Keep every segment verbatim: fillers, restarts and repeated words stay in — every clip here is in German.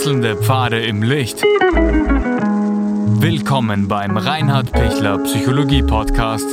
Wechselnde Pfade im Licht. Willkommen beim Reinhard Pichler Psychologie Podcast.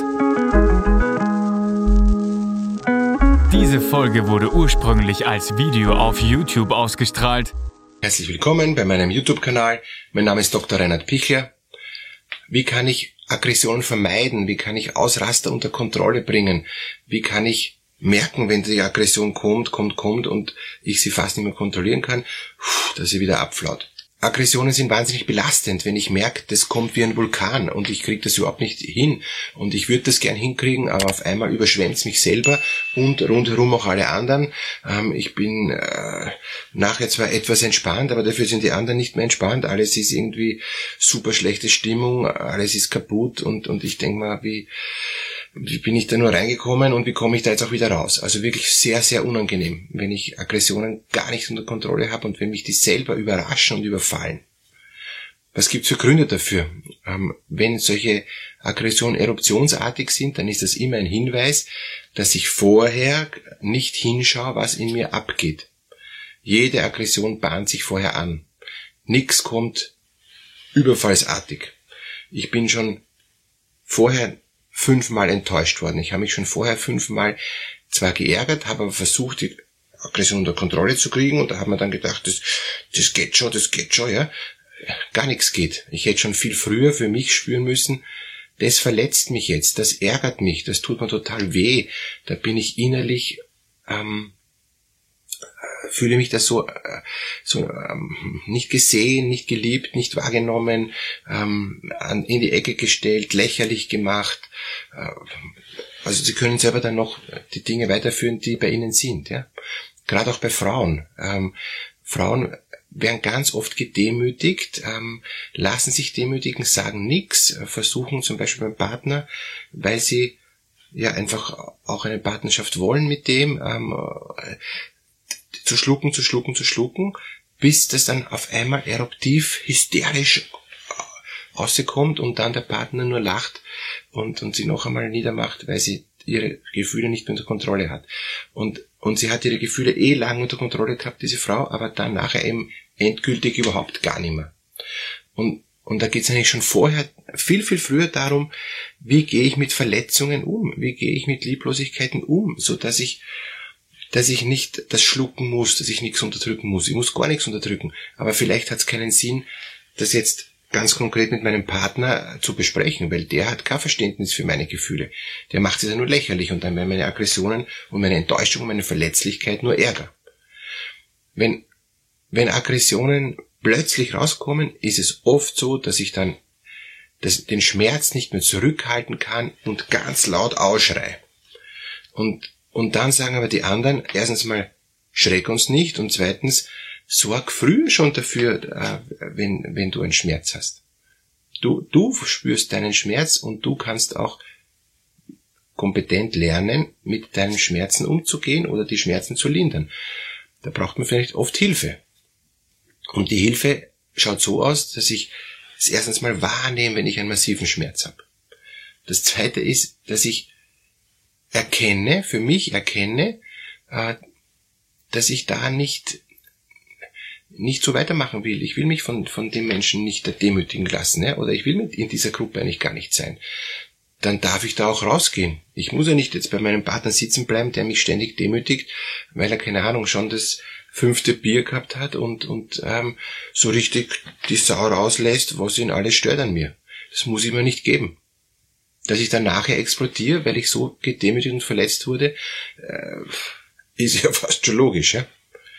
Diese Folge wurde ursprünglich als Video auf YouTube ausgestrahlt. Herzlich willkommen bei meinem YouTube-Kanal. Mein Name ist Doktor Reinhard Pichler. Wie kann ich Aggressionen vermeiden? Wie kann ich Ausraster unter Kontrolle bringen? Wie kann ich merken, wenn die Aggression kommt, kommt, kommt und ich sie fast nicht mehr kontrollieren kann, dass sie wieder abflaut. Aggressionen sind wahnsinnig belastend, wenn ich merke, das kommt wie ein Vulkan und ich kriege das überhaupt nicht hin und ich würde das gern hinkriegen, aber auf einmal überschwemmt es mich selber und rundherum auch alle anderen. Ähm, ich bin äh, nachher zwar etwas entspannt, aber dafür sind die anderen nicht mehr entspannt. Alles ist irgendwie super schlechte Stimmung, alles ist kaputt und und ich denke mal, wie Wie bin ich da nur reingekommen und wie komme ich da jetzt auch wieder raus? Also wirklich sehr, sehr unangenehm, wenn ich Aggressionen gar nicht unter Kontrolle habe und wenn mich die selber überraschen und überfallen. Was gibt's für Gründe dafür? Ähm, wenn solche Aggressionen eruptionsartig sind, dann ist das immer ein Hinweis, dass ich vorher nicht hinschaue, was in mir abgeht. Jede Aggression bahnt sich vorher an. Nix kommt überfallsartig. Ich bin schon vorher fünfmal enttäuscht worden. Ich habe mich schon vorher fünfmal zwar geärgert, habe aber versucht, die Aggression unter Kontrolle zu kriegen und da hat man dann gedacht, das, das geht schon, das geht schon, ja. Gar nichts geht. Ich hätte schon viel früher für mich spüren müssen, das verletzt mich jetzt, das ärgert mich, das tut mir total weh. Da bin ich innerlich, ähm, fühle mich da so, äh, so ähm, nicht gesehen, nicht geliebt, nicht wahrgenommen, ähm, an, in die Ecke gestellt, lächerlich gemacht. Äh, also Sie können selber dann noch die Dinge weiterführen, die bei Ihnen sind. Ja? Gerade auch bei Frauen. Ähm, Frauen werden ganz oft gedemütigt, ähm, lassen sich demütigen, sagen nichts, äh, versuchen zum Beispiel beim Partner, weil sie ja einfach auch eine Partnerschaft wollen mit dem, ähm, äh, zu schlucken, zu schlucken, zu schlucken, bis das dann auf einmal eruptiv, hysterisch rauskommt und dann der Partner nur lacht und, und sie noch einmal niedermacht, weil sie ihre Gefühle nicht mehr unter Kontrolle hat. Und, und sie hat ihre Gefühle eh lang unter Kontrolle gehabt, diese Frau, aber dann nachher eben endgültig überhaupt gar nicht mehr. Und, und da geht es eigentlich schon vorher viel, viel früher darum, wie gehe ich mit Verletzungen um, wie gehe ich mit Lieblosigkeiten um, so dass ich dass ich nicht das schlucken muss, dass ich nichts unterdrücken muss. Ich muss gar nichts unterdrücken. Aber vielleicht hat es keinen Sinn, das jetzt ganz konkret mit meinem Partner zu besprechen, weil der hat kein Verständnis für meine Gefühle. Der macht es ja nur lächerlich und dann werden meine Aggressionen und meine Enttäuschung und meine Verletzlichkeit nur Ärger. Wenn, wenn Aggressionen plötzlich rauskommen, ist es oft so, dass ich dann das, den Schmerz nicht mehr zurückhalten kann und ganz laut ausschreie. Und Und dann sagen aber die anderen, erstens mal, schreck uns nicht und zweitens, sorg früher schon dafür, äh, wenn, wenn du einen Schmerz hast. Du, du spürst deinen Schmerz und du kannst auch kompetent lernen, mit deinen Schmerzen umzugehen oder die Schmerzen zu lindern. Da braucht man vielleicht oft Hilfe. Und die Hilfe schaut so aus, dass ich es erstens mal wahrnehme, wenn ich einen massiven Schmerz habe. Das zweite ist, dass ich erkenne, für mich erkenne, äh, dass ich da nicht nicht so weitermachen will. Ich will mich von von dem Menschen nicht demütigen lassen, ja? Oder ich will mit in dieser Gruppe eigentlich gar nicht sein. Dann darf ich da auch rausgehen. Ich muss ja nicht jetzt bei meinem Partner sitzen bleiben, der mich ständig demütigt, weil er, keine Ahnung, schon das fünfte Bier gehabt hat und und ähm, so richtig die Sau rauslässt, was ihn alles stört an mir. Das muss ich mir nicht geben. Dass ich dann nachher explodiere, weil ich so gedemütigt und verletzt wurde, äh, ist ja fast schon logisch, ja.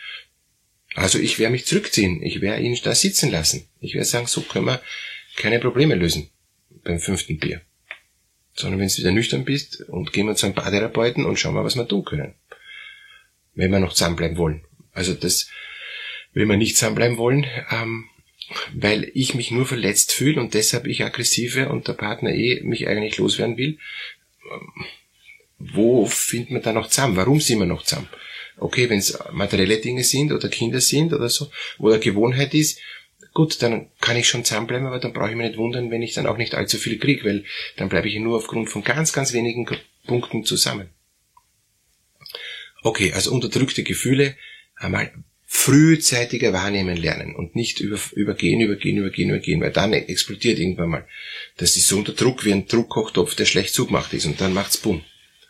Also ich werde mich zurückziehen, ich werde ihn da sitzen lassen. Ich werde sagen, so können wir keine Probleme lösen beim fünften Bier. Sondern wenn du wieder nüchtern bist und gehen wir zu einem Paartherapeuten und schauen wir, was wir tun können. Wenn wir noch zusammenbleiben wollen. Also das, wenn wir nicht zusammenbleiben wollen, ähm, weil ich mich nur verletzt fühle und deshalb ich aggressive und der Partner eh mich eigentlich loswerden will, wo findet man da noch zusammen? Warum sind wir noch zusammen? Okay, wenn es materielle Dinge sind oder Kinder sind oder so, oder Gewohnheit ist, gut, dann kann ich schon zusammenbleiben, aber dann brauche ich mich nicht wundern, wenn ich dann auch nicht allzu viel kriege, weil dann bleibe ich nur aufgrund von ganz, ganz wenigen Punkten zusammen. Okay, also unterdrückte Gefühle einmal frühzeitiger wahrnehmen lernen und nicht über, übergehen, übergehen, übergehen, übergehen, weil dann explodiert irgendwann mal. Das ist so unter Druck wie ein Druckkochtopf, der schlecht zugemacht ist und dann macht's bumm.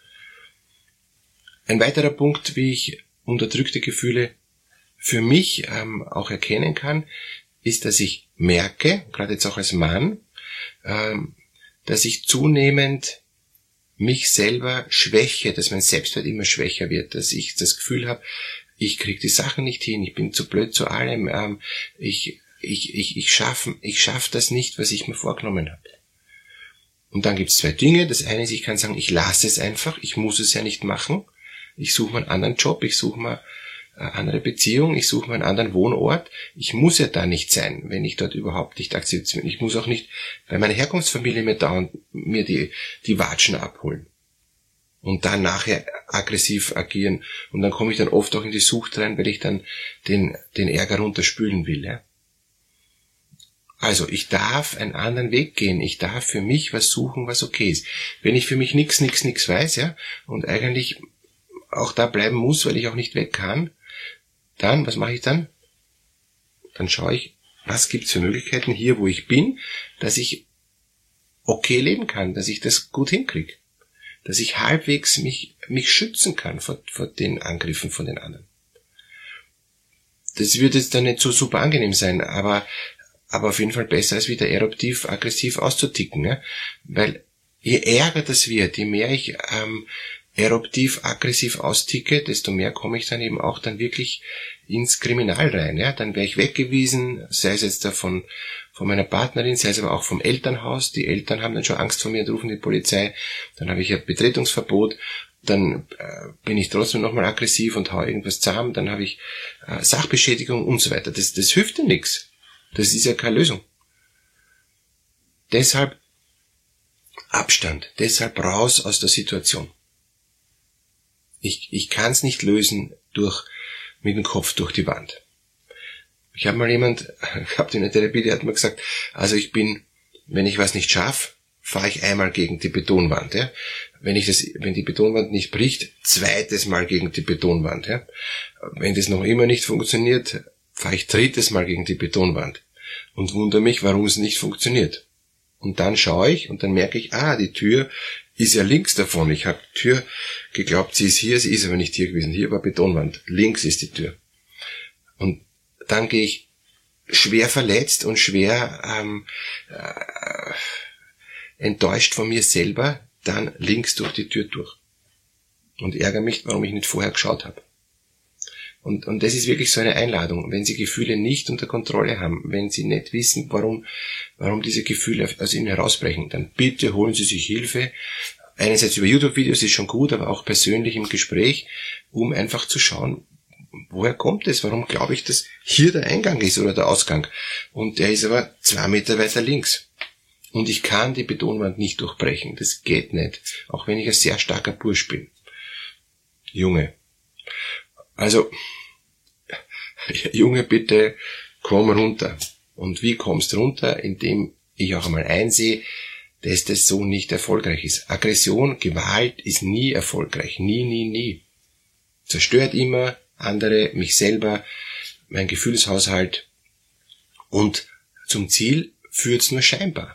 Ein weiterer Punkt, wie ich unterdrückte Gefühle für mich ähm, auch erkennen kann, ist, dass ich merke, gerade jetzt auch als Mann, ähm, dass ich zunehmend mich selber schwäche, dass mein Selbstwert immer schwächer wird, dass ich das Gefühl habe, ich kriege die Sachen nicht hin, ich bin zu blöd zu allem, ähm, ich ich ich ich schaffe ich schaff das nicht, was ich mir vorgenommen habe. Und dann gibt es zwei Dinge. Das eine ist, ich kann sagen, ich lasse es einfach, ich muss es ja nicht machen. Ich suche mir einen anderen Job, ich suche mir eine andere Beziehung, ich suche mir einen anderen Wohnort. Ich muss ja da nicht sein, wenn ich dort überhaupt nicht akzeptiert bin. Ich muss auch nicht bei meiner Herkunftsfamilie mir dauernd mir die die Watschen abholen. Und dann nachher aggressiv agieren. Und dann komme ich dann oft auch in die Sucht rein, weil ich dann den, den Ärger runterspülen will. Ja? Also, ich darf einen anderen Weg gehen. Ich darf für mich was suchen, was okay ist. Wenn ich für mich nix, nix, nix weiß, ja, und eigentlich auch da bleiben muss, weil ich auch nicht weg kann, dann, was mache ich dann? Dann schaue ich, was gibt's für Möglichkeiten hier, wo ich bin, dass ich okay leben kann, dass ich das gut hinkriege. Dass ich halbwegs mich, mich schützen kann vor, vor den Angriffen von den anderen. Das wird jetzt dann nicht so super angenehm sein, aber, aber auf jeden Fall besser als wieder eruptiv, aggressiv auszuticken, ja? Weil je ärger das wird, je mehr ich ähm, eruptiv, aggressiv austicke, desto mehr komme ich dann eben auch dann wirklich ins Kriminal rein, ja? Dann wäre ich weggewiesen, sei es jetzt davon, von meiner Partnerin, sei es aber auch vom Elternhaus. Die Eltern haben dann schon Angst vor mir und rufen die Polizei. Dann habe ich ein Betretungsverbot. Dann äh, bin ich trotzdem nochmal aggressiv und hau irgendwas zusammen. Dann habe ich äh, Sachbeschädigung und so weiter. Das, das hilft ja nichts. Das ist ja keine Lösung. Deshalb Abstand. Deshalb raus aus der Situation. Ich, ich kann es nicht lösen durch mit dem Kopf durch die Wand. Ich habe mal jemand gehabt in der Therapie, der hat mir gesagt, also ich bin, wenn ich was nicht schaffe, fahre ich einmal gegen die Betonwand. Ja? Wenn ich das, wenn die Betonwand nicht bricht, zweites Mal gegen die Betonwand. Ja? Wenn das noch immer nicht funktioniert, fahre ich drittes Mal gegen die Betonwand und wundere mich, warum es nicht funktioniert. Und dann schaue ich und dann merke ich, ah, die Tür ist ja links davon. Ich habe die Tür geglaubt, sie ist hier, sie ist aber nicht hier gewesen. Hier war Betonwand, links ist die Tür. Und dann gehe ich schwer verletzt und schwer ähm, äh, enttäuscht von mir selber dann links durch die Tür durch. Und ärgere mich, warum ich nicht vorher geschaut habe. Und, und das ist wirklich so eine Einladung. Wenn Sie Gefühle nicht unter Kontrolle haben, wenn Sie nicht wissen, warum, warum diese Gefühle aus Ihnen herausbrechen, dann bitte holen Sie sich Hilfe. Einerseits über YouTube-Videos ist schon gut, aber auch persönlich im Gespräch, um einfach zu schauen, woher kommt es? Warum glaube ich, dass hier der Eingang ist oder der Ausgang? Und der ist aber zwei Meter weiter links. Und ich kann die Betonwand nicht durchbrechen. Das geht nicht. Auch wenn ich ein sehr starker Bursch bin. Junge. Also, Junge, bitte komm runter. Und wie kommst runter? Indem ich auch einmal einsehe, dass das so nicht erfolgreich ist. Aggression, Gewalt ist nie erfolgreich. Nie, nie, nie. Zerstört immer andere, mich selber, mein Gefühlshaushalt. Und zum Ziel führt's nur scheinbar.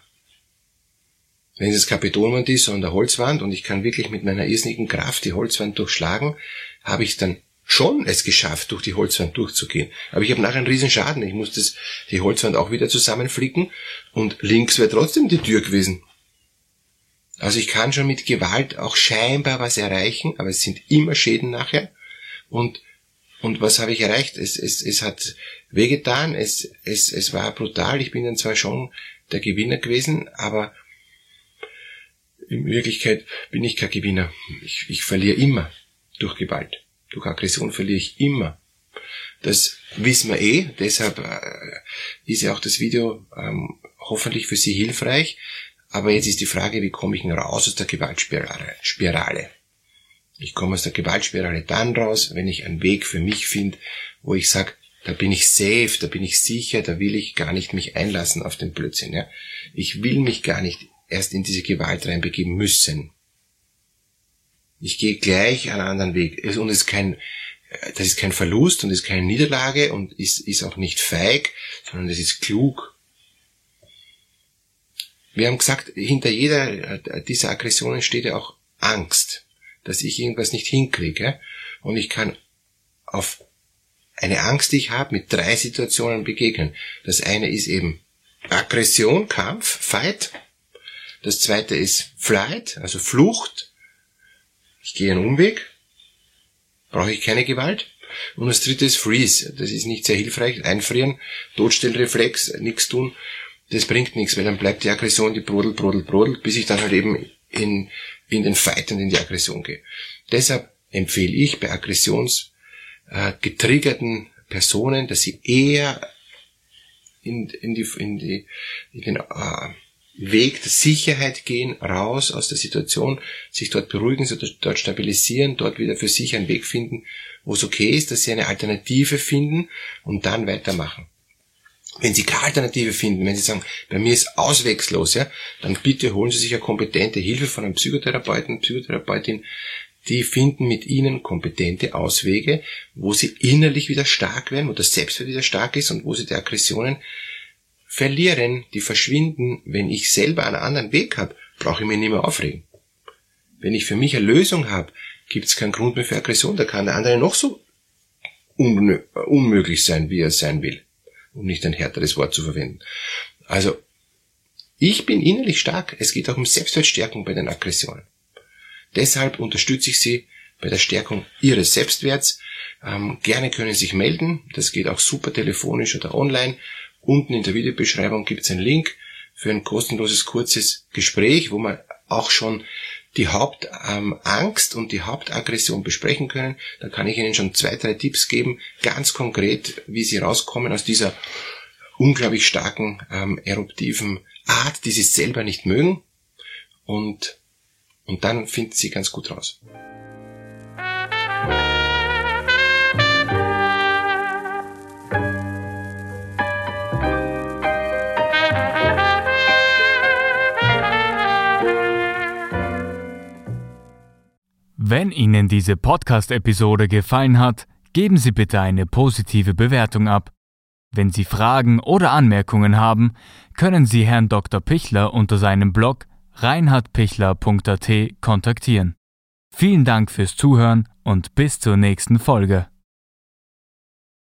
Wenn es keine Betonwand ist, sondern eine Holzwand und ich kann wirklich mit meiner irrsinnigen Kraft die Holzwand durchschlagen, habe ich dann schon es geschafft, durch die Holzwand durchzugehen. Aber ich habe nachher einen riesen Schaden. Ich muss das, die Holzwand auch wieder zusammenflicken und links wäre trotzdem die Tür gewesen. Also ich kann schon mit Gewalt auch scheinbar was erreichen, aber es sind immer Schäden nachher. Und Und was habe ich erreicht? Es, es, es hat wehgetan, es, es, es war brutal. Ich bin dann zwar schon der Gewinner gewesen, aber in Wirklichkeit bin ich kein Gewinner. Ich, ich verliere immer durch Gewalt. Durch Aggression verliere ich immer. Das wissen wir eh, deshalb äh, ist ja auch das Video ähm, hoffentlich für Sie hilfreich. Aber jetzt ist die Frage, wie komme ich denn raus aus der Gewaltspirale? Spirale. Ich komme aus der Gewaltspirale dann raus, wenn ich einen Weg für mich finde, wo ich sage, da bin ich safe, da bin ich sicher, da will ich gar nicht mich einlassen auf den Blödsinn. Ja? Ich will mich gar nicht erst in diese Gewalt reinbegeben müssen. Ich gehe gleich einen anderen Weg. Und es ist kein, das ist kein Verlust und ist keine Niederlage und ist, ist auch nicht feig, sondern das ist klug. Wir haben gesagt, hinter jeder dieser Aggressionen steht ja auch Angst, dass ich irgendwas nicht hinkriege. Und ich kann auf eine Angst, die ich habe, mit drei Situationen begegnen. Das eine ist eben Aggression, Kampf, Fight. Das zweite ist Flight, also Flucht. Ich gehe einen Umweg, brauche ich keine Gewalt. Und das dritte ist Freeze. Das ist nicht sehr hilfreich. Einfrieren, Todstellreflex, nichts tun. Das bringt nichts, weil dann bleibt die Aggression, die brodelt, brodelt, brodelt, bis ich dann halt eben in, in den Fight und in die Aggression gehe. Deshalb empfehle ich bei aggressionsgetriggerten Personen, dass sie eher in, in, die, in, die, in den äh, Weg der Sicherheit gehen, raus aus der Situation, sich dort beruhigen, sich dort stabilisieren, dort wieder für sich einen Weg finden, wo es okay ist, dass sie eine Alternative finden und dann weitermachen. Wenn Sie keine Alternative finden, wenn Sie sagen, bei mir ist ausweglos, ja, dann bitte holen Sie sich eine kompetente Hilfe von einem Psychotherapeuten, Psychotherapeutin. Die finden mit Ihnen kompetente Auswege, wo Sie innerlich wieder stark werden, wo das Selbstwert wieder stark ist und wo Sie die Aggressionen verlieren, die verschwinden. Wenn ich selber einen anderen Weg habe, brauche ich mich nicht mehr aufregen. Wenn ich für mich eine Lösung habe, gibt es keinen Grund mehr für Aggression. Da kann der andere noch so un- unmöglich sein, wie er sein will. Um nicht ein härteres Wort zu verwenden. Also, ich bin innerlich stark. Es geht auch um Selbstwertstärkung bei den Aggressionen. Deshalb unterstütze ich Sie bei der Stärkung Ihres Selbstwerts. Ähm, gerne können Sie sich melden. Das geht auch super telefonisch oder online. Unten in der Videobeschreibung gibt es einen Link für ein kostenloses, kurzes Gespräch, wo man auch schon die Hauptangst ähm, und die Hauptaggression besprechen können. Da kann ich Ihnen schon zwei, drei Tipps geben, ganz konkret, wie Sie rauskommen aus dieser unglaublich starken, ähm, eruptiven Art, die Sie selber nicht mögen. Und, und dann finden Sie ganz gut raus. Wenn Ihnen diese Podcast-Episode gefallen hat, geben Sie bitte eine positive Bewertung ab. Wenn Sie Fragen oder Anmerkungen haben, können Sie Herrn Doktor Pichler unter seinem Blog reinhard pichler punkt a t kontaktieren. Vielen Dank fürs Zuhören und bis zur nächsten Folge.